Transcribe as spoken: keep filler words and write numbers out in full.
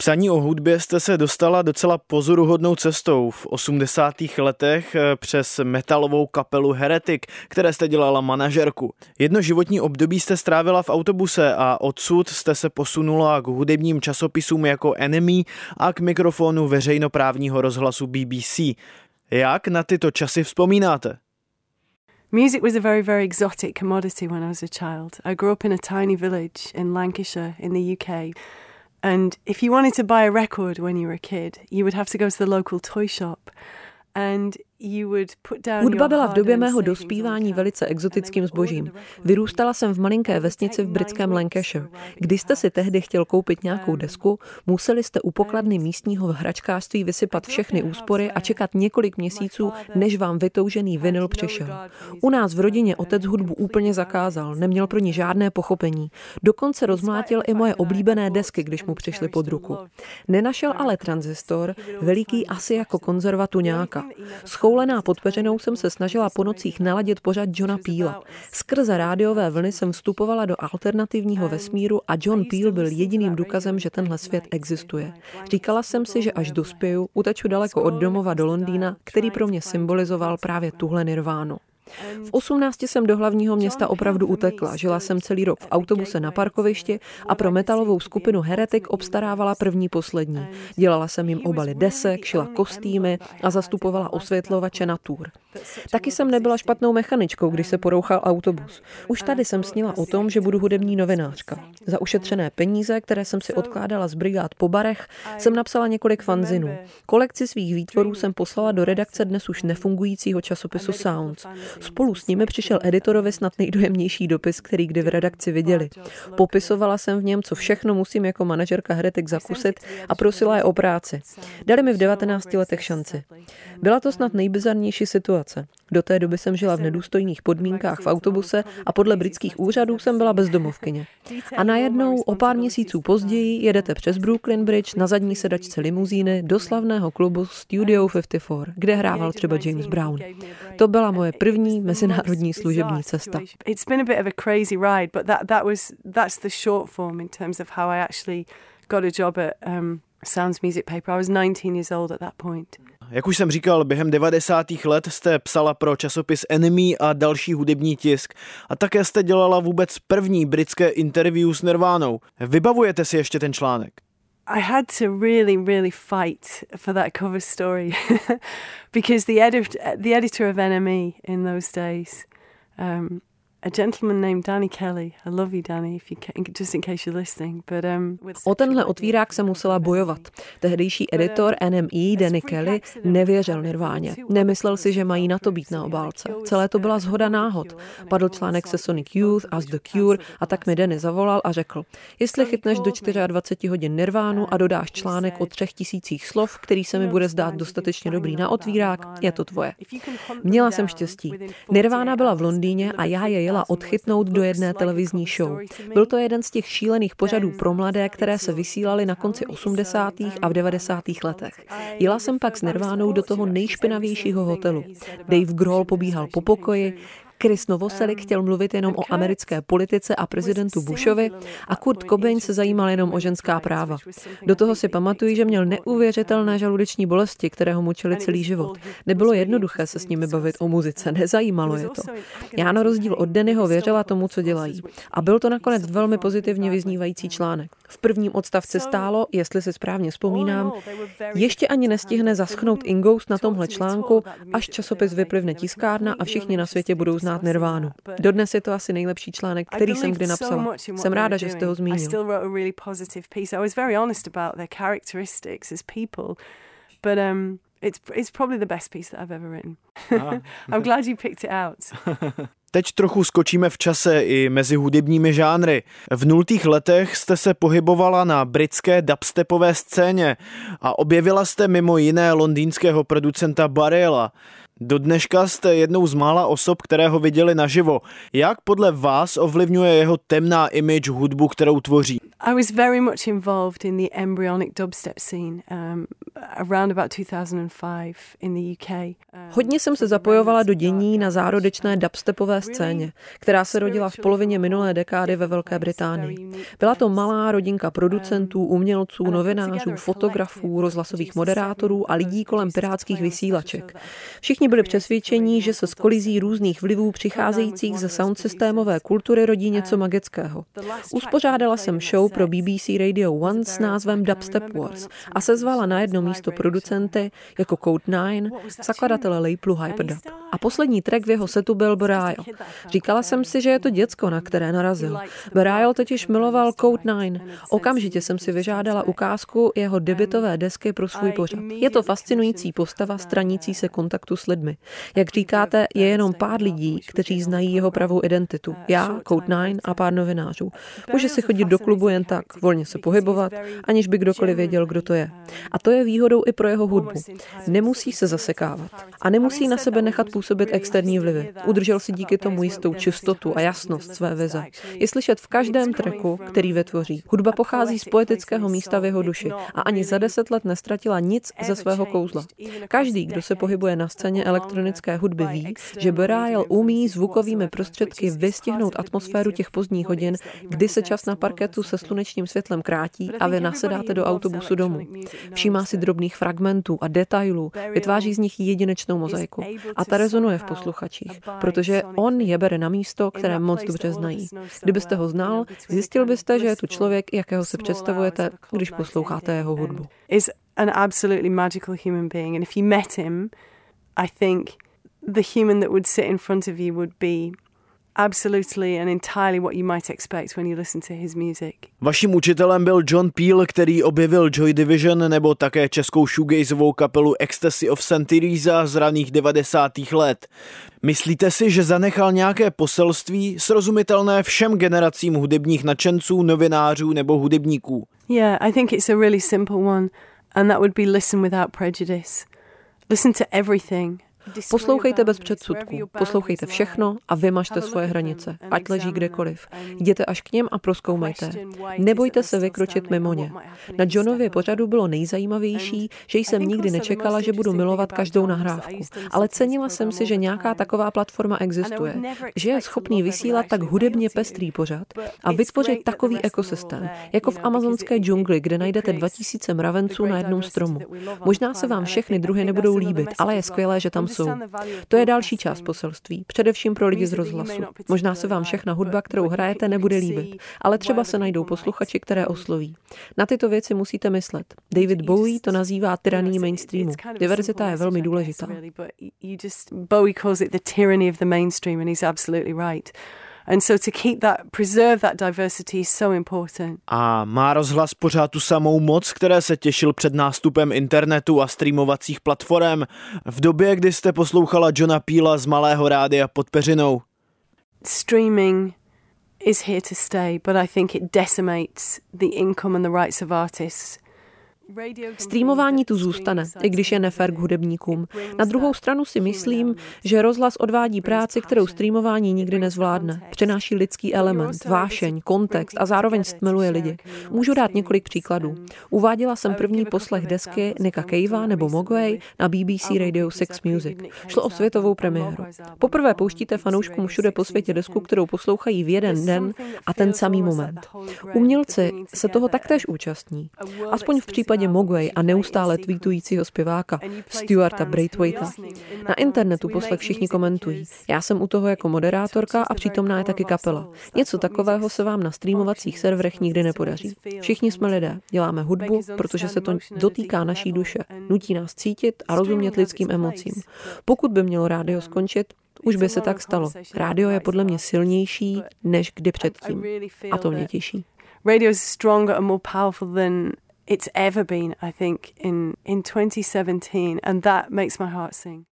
psaní o hudbě jste se dostala docela pozoruhodnou cestou v osmdesátých letech přes metalovou kapelu Heretic, které jste dělala manažerku. Jedno životní období jste strávila v autobuse a odsud jste se posunula k hudebním časopisům jako Enemy a k mikrofonu veřejnoprávního rozhlasu B B C. Jak na tyto časy vzpomínáte? Music was a very, very exotic commodity when I was a child. I grew up in a tiny village in Lancashire in the U K. And if you wanted to buy a record when you were a kid, you would have to go to the local toy shop. And Hudba byla v době mého dospívání velice exotickým zbožím. Vyrůstala jsem v malinké vesnici v britském Lancashire. Když jste si tehdy chtěl koupit nějakou desku, museli jste u pokladny místního hračkářství vysypat všechny úspory a čekat několik měsíců, než vám vytoužený vinyl přišel. U nás v rodině otec hudbu úplně zakázal, neměl pro ní žádné pochopení. Dokonce rozmlátil i moje oblíbené desky, když mu přišly pod ruku. Nenašel ale tranzistor, veliký asi jako konzerva tuňáka. Schoulená pod peřinou jsem se snažila po nocích naladit pořad Johna Peela. Skrze rádiové vlny jsem vstupovala do alternativního vesmíru a John Peel byl jediným důkazem, že tenhle svět existuje. Říkala jsem si, že až dospěju, uteču daleko od domova do Londýna, který pro mě symbolizoval právě tuhle nirvánu. V osmnácti jsem do hlavního města opravdu utekla. Žila jsem celý rok v autobuse na parkovišti a pro metalovou skupinu Heretic obstarávala první poslední. Dělala jsem jim obaly desek, šila kostýmy a zastupovala osvětlovače na tour. Taky jsem nebyla špatnou mechaničkou, když se porouchal autobus. Už tady jsem snila o tom, že budu hudební novinářka. Za ušetřené peníze, které jsem si odkládala z brigád po barech, jsem napsala několik fanzinů. Kolekci svých výtvorů jsem poslala do redakce dnes už nefungujícího časopisu Sounds. Spolu s nimi přišel editorovi snad nejdojemnější dopis, který kdy v redakci viděli. Popisovala jsem v něm, co všechno musím jako manažerka Heretic zakusit a prosila je o práci. Dali mi v devatenácti letech šanci. Byla to snad nejbizarnější situace. Do té doby jsem žila v nedůstojných podmínkách v autobuse a podle britských úřadů jsem byla bezdomovkyně. A najednou o pár měsíců později jedete přes Brooklyn Bridge na zadní sedačce limuzíny do slavného klubu Studio padesát čtyři, kde hrával třeba James Brown. To byla moje první mezinárodní služební cesta. It's been a bit of a crazy ride, but that that was that's the short form in terms of how I actually got a job at um, Sounds Music Paper. I was nineteen years old at that point. Jak už jsem říkal, během devadesátých let jste psala pro časopis Enemy a další hudební tisk. A také jste dělala vůbec první britské interview s Nirvánou. Vybavujete si ještě ten článek? I had to really, really fight for that cover story because the, edit- the editor of N M E in those days, um, a gentleman named Danny Kelly. I love you, Danny, if you can, just in case you're listening. But um, o tenhle otvírák se musela bojovat. Tehdejší editor N M E Danny Kelly nevěřil Nirváně. Nemyslel si, že mají na to být na obálce. Celé to byla shoda náhod. Padl článek se Sonic Youth a The Cure a tak mi Danny zavolal a řekl: jestli chytneš do dvacet čtyři hodin Nirvánu a dodáš článek o třech tisících slov, který se mi bude zdát dostatečně dobrý na otvírák, je to tvoje. Měla jsem štěstí. Nirvána byla v Londýně a já je jela odchytnout do jedné televizní show. Byl to jeden z těch šílených pořadů pro mladé, které se vysílaly na konci osmdesátých a v devadesátých letech. Jela jsem pak s Nirvánou do toho nejšpinavějšího hotelu. Dave Grohl pobíhal po pokoji, Chris Novoselic chtěl mluvit jenom o americké politice a prezidentu Bushovi a Kurt Cobain se zajímal jenom o ženská práva. Do toho si pamatuju, že měl neuvěřitelné žaludeční bolesti, které ho mučily celý život. Nebylo jednoduché se s nimi bavit o muzice, nezajímalo je to. Já na rozdíl od Dannyho věřila tomu, co dělají. A byl to nakonec velmi pozitivně vyznívající článek. V prvním odstavci stálo, jestli si správně vzpomínám, ještě ani nestihne zaschnout ingoust na tomhle článku, až časopis vyplivne tiskárna a všichni na světě budou znát Nirvánu. Dodnes je to asi nejlepší článek, který jsem kdy napsala. Jsem ráda, že jste ho zmínil. Teď trochu skočíme v čase i mezi hudebními žánry. V nultých letech jste se pohybovala na britské dubstepové scéně a objevila jste mimo jiné londýnského producenta Barriela. Do dneška jste jednou z mála osob, které ho viděli naživo. Jak podle vás ovlivňuje jeho temná image hudbu, kterou tvoří? I was very much involved in the embryonic dubstep scene um, around about two thousand five in the U K. Hodně jsem se zapojovala do dění na zárodečné dubstepové scéně, která se rodila v polovině minulé dekády ve Velké Británii. Byla to malá rodinka producentů, umělců, novinářů, fotografů, rozhlasových moderátorů a lidí kolem pirátských vysílaček. Všichni byli přesvědčení, že se z kolizí různých vlivů přicházejících ze soundsystémové kultury rodí něco magického. Uspořádala jsem show pro B B C Radio One s názvem Dubstep Wars a sezvala na jedno místo producenty jako Code nine, zakladatele labelu Hyperdub. A poslední track v jeho setu byl Burial. Říkala jsem si, že je to děcko, na které narazil. Burial totiž miloval Code nine. Okamžitě jsem si vyžádala ukázku jeho debutové desky pro svůj pořad. Je to fascinující postava stranící se kontaktu s lidmi. Jak říkáte, je jenom pár lidí, kteří znají jeho pravou identitu. Já, Code nine a pár novinářů. Může si chodit do klubu jen tak, volně se pohybovat, aniž by kdokoliv věděl, kdo to je. A to je výhodou i pro jeho hudbu. Nemusí se zasekávat a nemusí na sebe nechat působit externí vlivy. Udržel si díky tomu jistou čistotu a jasnost své vize. Je slyšet v každém tracku, který vytvoří. Hudba pochází z poetického místa v jeho duši a ani za deset let nestratila nic ze svého kouzla. Každý, kdo se pohybuje na scéně elektronické hudby, ví, že Burial umí zvukovými prostředky vystihnout atmosféru těch pozdních hodin, kdy se čas na parketu se slunečním světlem krátí a vy nasedáte do autobusu domů. Všímá si drobných fragmentů a detailů, vytváří z nich jedinečnou mozaiku. A ta rezonuje v posluchačích, protože on je bere na místo, které moc dobře znají. Kdybyste ho znal, zjistil byste, že je tu člověk, jakého si představujete, když posloucháte jeho hudbu. Is an absolutely magical human being, and if you met him, I think the human that would sit in front of you would be absolutely and entirely what you might expect when you listen to his music. Vaším učitelem byl John Peel, který objevil Joy Division nebo také českou shoegazovou kapelu Ecstasy of Saint Teresa z raných devadesátých let. Myslíte si, že zanechal nějaké poselství srozumitelné všem generacím hudebních nadšenců, novinářů nebo hudebníků? Yeah, I think it's a really simple one, and that would be listen without prejudice. Listen to everything. Poslouchejte bez předsudků, poslouchejte všechno a vymažte svoje hranice, ať leží kdekoliv. Jděte až k něm a prozkoumejte. Nebojte se vykročit mimo ně. Na Johnově pořadu bylo nejzajímavější, že jsem nikdy nečekala, že budu milovat každou nahrávku, ale cenila jsem si, že nějaká taková platforma existuje, že je schopný vysílat tak hudebně pestrý pořad a vytvořit takový ekosystém, jako v amazonské džungli, kde najdete dva tisíce mravenců na jednom stromu. Možná se vám všechny druhy nebudou líbit, ale je skvělé, že tam jsou. To je další část poselství, především pro lidi z rozhlasu. Možná se vám všechna hudba, kterou hrajete, nebude líbit, ale třeba se najdou posluchači, které osloví. Na tyto věci musíte myslet. David Bowie to nazývá tyranii mainstreamu. Diverzita je velmi důležitá. Bowie calls it the tyranny of the mainstream, and he's absolutely right. And so to keep that, preserve that diversity is so important. A má rozhlas pořád tu samou moc, které se těšil před nástupem internetu a streamovacích platform v době, kdy jste poslouchala Johna Peela z malého rádia pod peřinou? Streaming is here to stay, but I think it decimates the income and the rights of artists. Streamování tu zůstane, i když je nefér k hudebníkům. Na druhou stranu si myslím, že rozhlas odvádí práci, kterou streamování nikdy nezvládne. Přináší lidský element, vášeň, kontext a zároveň stmeluje lidi. Můžu dát několik příkladů. Uváděla jsem první poslech desky Nicka Cavea nebo Mogwai na B B C Radio Six Music. Šlo o světovou premiéru. Poprvé pouštíte fanouškům všude po světě desku, kterou poslouchají v jeden den a ten samý moment. Umělci se toho taktéž účastní. Aspoň v případě Mogwai a neustále tweetujícího zpěváka Stuarta Braithwaita. Na internetu poslech všichni komentují. Já jsem u toho jako moderátorka a přítomná je taky kapela. Něco takového se vám na streamovacích serverech nikdy nepodaří. Všichni jsme lidé, děláme hudbu, protože se to dotýká naší duše, nutí nás cítit a rozumět lidským emocím. Pokud by mělo rádio skončit, už by se tak stalo. Rádio je podle mě silnější než kdy předtím. A to mě těší. Radio is stronger and more powerful than it's ever been, I think, in, in twenty seventeen, and that makes my heart sing.